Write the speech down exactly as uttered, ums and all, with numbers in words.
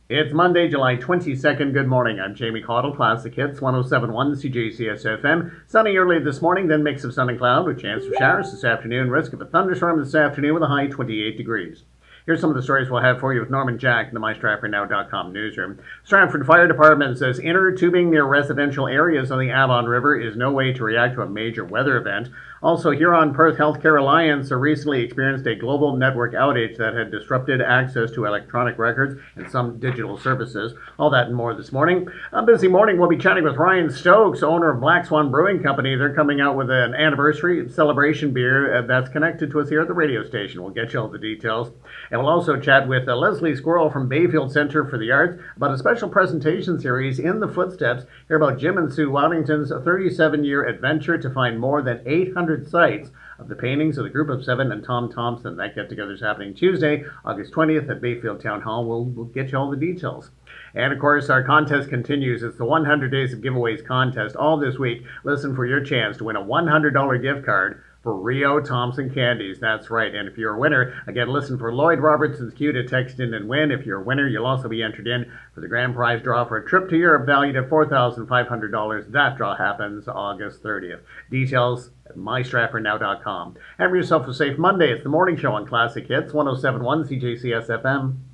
It's Monday, July twenty-second. Good morning. I'm Jamie Caudle, Classic Hits, one oh seven point one C J C S F M. Sunny early this morning, then mix of sun and cloud with chance of showers this afternoon. Risk of a thunderstorm this afternoon with a high twenty-eight degrees. Here's some of the stories we'll have for you with Norman Jack in the my stratford now dot com newsroom. Stratford Fire Department says inner tubing near residential areas on the Avon River is no way to react to a major weather event. Also, Huron Perth Healthcare Alliance recently experienced a global network outage that had disrupted access to electronic records and some digital services. All that and more this morning. A busy morning. We'll be chatting with Ryan Stokes, owner of Black Swan Brewing Company. They're coming out with an anniversary celebration beer that's connected to us here at the radio station. We'll get you all the details. And we'll also chat with uh, Leslie Squirrel from Bayfield Center for the Arts about a special presentation series, In the Footsteps. Hear about Jim and Sue Waddington's thirty-seven-year adventure to find more than eight hundred sites of the paintings of the Group of Seven and Tom Thompson. That get-together is happening Tuesday, August twentieth at Bayfield Town Hall. We'll, we'll get you all the details. And, of course, our contest continues. It's the one hundred Days of Giveaways contest all this week. Listen for your chance to win a one hundred dollars gift card for Rio Thompson Candies. That's right. And if you're a winner, again, listen for Lloyd Robertson's cue to text in and win. If you're a winner, you'll also be entered in for the grand prize draw for a trip to Europe valued at four thousand five hundred dollars. That draw happens August thirtieth. Details at my stratford now dot com. Have yourself a safe Monday. It's the morning show on Classic Hits, one oh seven point one C J C S F M.